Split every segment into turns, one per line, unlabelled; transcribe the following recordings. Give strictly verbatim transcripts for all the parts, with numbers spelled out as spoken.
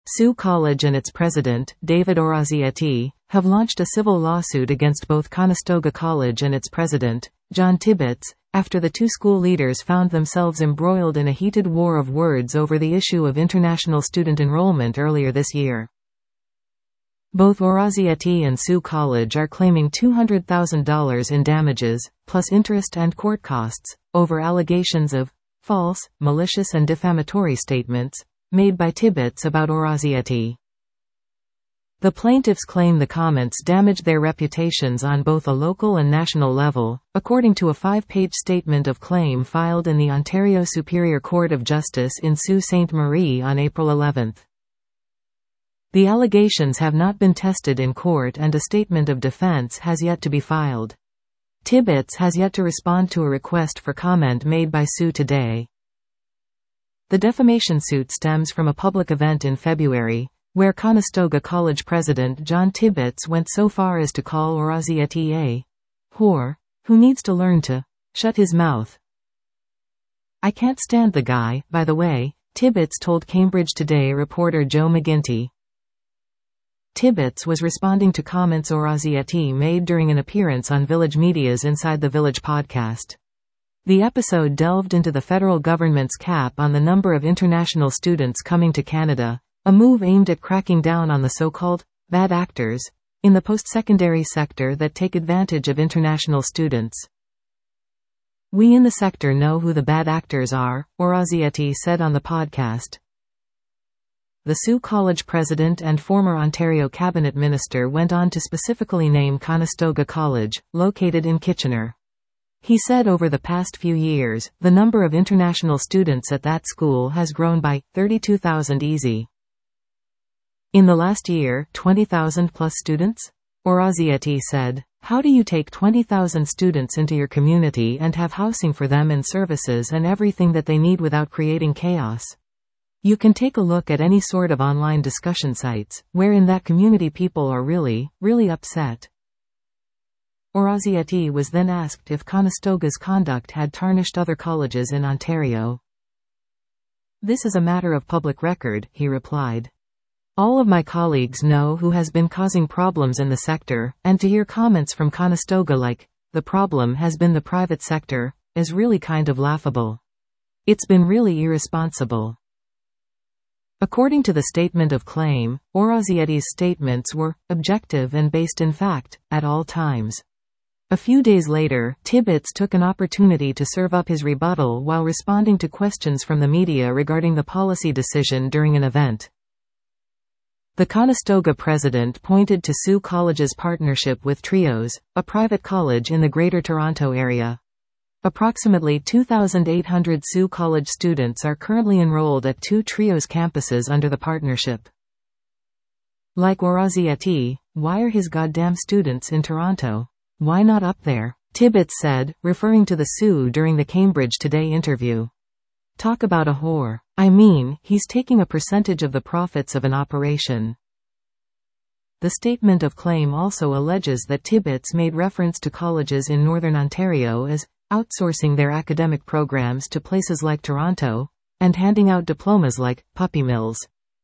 Sault College and its president, David Orazietti, have launched a civil lawsuit against both Conestoga College and its president, John Tibbetts, after the two school leaders found themselves embroiled in a heated war of words over the issue of international student enrollment earlier this year. Both Orazietti and Sault College are claiming two hundred thousand dollars in damages, plus interest and court costs, over allegations of false, malicious and defamatory statements made by Tibbetts about Orazietti. The plaintiffs claim the comments damaged their reputations on both a local and national level, according to a five-page statement of claim filed in the Ontario Superior Court of Justice in Sault Ste. Marie on April eleventh. The allegations have not been tested in court and a statement of defense has yet to be filed. Tibbetts has yet to respond to a request for comment made by Sault today. The defamation suit stems from a public event in February, where Conestoga College president John Tibbetts went so far as to call Orazietti a whore, who needs to learn to shut his mouth. "I can't stand the guy, by the way," Tibbetts told Cambridge Today reporter Joe McGinty. Tibbetts was responding to comments Orazietti made during an appearance on Village Media's Inside the Village podcast. The episode delved into the federal government's cap on the number of international students coming to Canada, a move aimed at cracking down on the so-called bad actors in the post-secondary sector that take advantage of international students. "We in the sector know who the bad actors are," Orazietti said on the podcast. The Sault College president and former Ontario cabinet minister went on to specifically name Conestoga College, located in Kitchener. He said over the past few years, the number of international students at that school has grown by thirty-two thousand easy. In the last year, twenty thousand plus students? Orazietti said. "How do you take twenty thousand students into your community and have housing for them and services and everything that they need without creating chaos? You can take a look at any sort of online discussion sites, where in that community people are really, really upset." Orazietti was then asked if Conestoga's conduct had tarnished other colleges in Ontario. "This is a matter of public record," he replied. "All of my colleagues know who has been causing problems in the sector, and to hear comments from Conestoga like, 'The problem has been the private sector,' is really kind of laughable. It's been really irresponsible." According to the statement of claim, Oraziettti's statements were objective and based in fact, at all times. A few days later, Tibbetts took an opportunity to serve up his rebuttal while responding to questions from the media regarding the policy decision during an event. The Conestoga president pointed to Sault College's partnership with Trios, a private college in the Greater Toronto Area. Approximately two thousand eight hundred Sault College students are currently enrolled at two Trios campuses under the partnership. Like Orazietti, why are his goddamn students in Toronto? Why not up there? Tibbetts said, referring to the Sault during the Cambridge Today interview. "Talk about a whore. I mean, he's taking a percentage of the profits of an operation." The statement of claim also alleges that Tibbetts made reference to colleges in Northern Ontario as outsourcing their academic programs to places like Toronto, and handing out diplomas like puppy mills.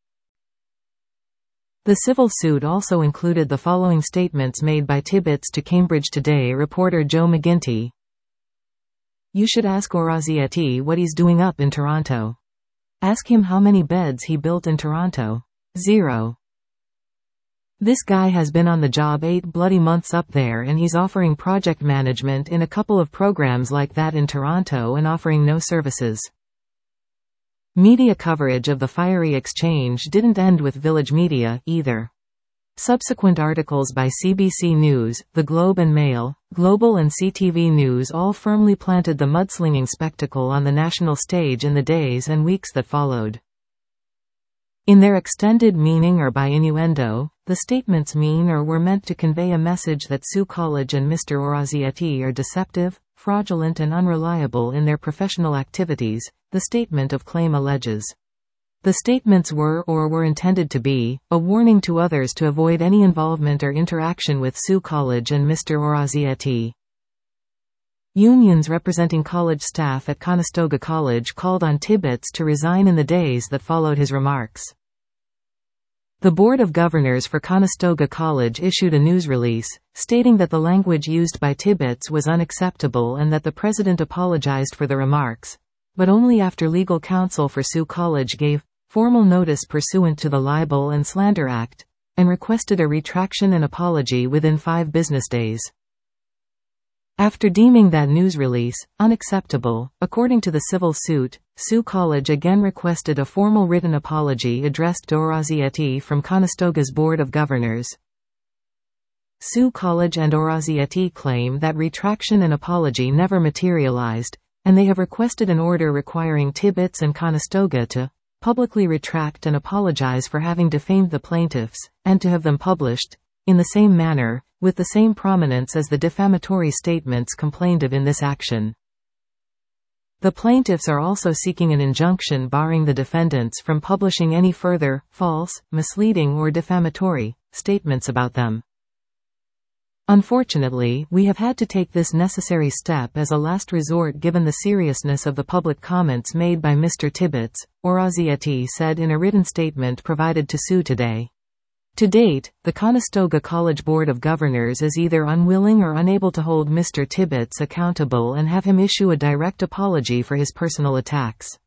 The civil suit also included the following statements made by Tibbetts to Cambridge Today reporter Joe McGinty. "You should ask Orazietti what he's doing up in Toronto. Ask him how many beds he built in Toronto. Zero. This guy has been on the job eight bloody months up there and he's offering project management in a couple of programs like that in Toronto and offering no services." Media coverage of the fiery exchange didn't end with Village Media, either. Subsequent articles by C B C News, The Globe and Mail, Global and C T V News all firmly planted the mudslinging spectacle on the national stage in the days and weeks that followed. In their extended meaning or by innuendo, the statements mean or were meant to convey a message that Sault College and Mister Orazietti are deceptive, fraudulent and unreliable in their professional activities, the statement of claim alleges. The statements were or were intended to be a warning to others to avoid any involvement or interaction with Sault College and Mister Orazietti. Unions representing college staff at Conestoga College called on Tibbetts to resign in the days that followed his remarks. The Board of Governors for Conestoga College issued a news release, stating that the language used by Tibbets was unacceptable and that the president apologized for the remarks, but only after legal counsel for Sault College gave formal notice pursuant to the Libel and Slander Act, and requested a retraction and apology within five business days. After deeming that news release unacceptable, according to the civil suit, Sault College again requested a formal written apology addressed to Orazietti from Conestoga's Board of Governors. Sault College and Orazietti claim that retraction and apology never materialized, and they have requested an order requiring Tibbets and Conestoga to publicly retract and apologize for having defamed the plaintiffs, and to have them published, in the same manner, with the same prominence as the defamatory statements complained of in this action. The plaintiffs are also seeking an injunction barring the defendants from publishing any further, false, misleading or defamatory, statements about them. Unfortunately, we have had to take this necessary step as a last resort given the seriousness of the public comments made by Mister Tibbets, Orazietti said in a written statement provided to Sault today. To date, the Conestoga College Board of Governors is either unwilling or unable to hold Mister Tibbets accountable and have him issue a direct apology for his personal attacks.